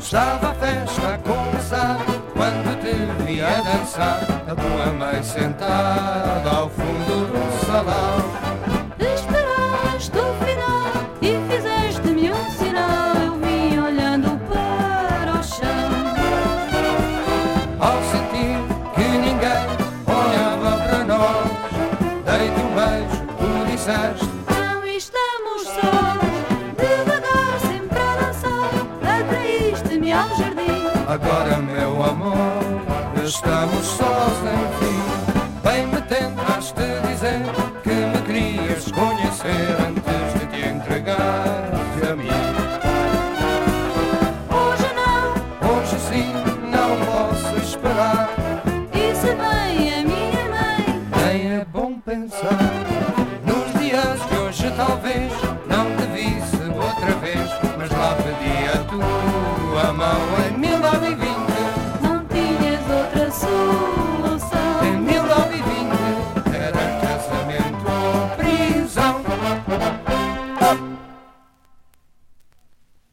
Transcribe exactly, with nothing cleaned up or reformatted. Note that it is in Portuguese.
Estava a festa a começar quando te vi a dançar, a tua mãe sentada ao fundo do salão. Esperaste o final e fizeste-me um sinal. Eu vim olhando para o chão. Ao sentir que ninguém olhava para nós, dei-te um beijo, tu disseste: não estamos sós. Devagar, sempre a dançar, atraíste-me ao jardim. agora, meu amor, estamos sós em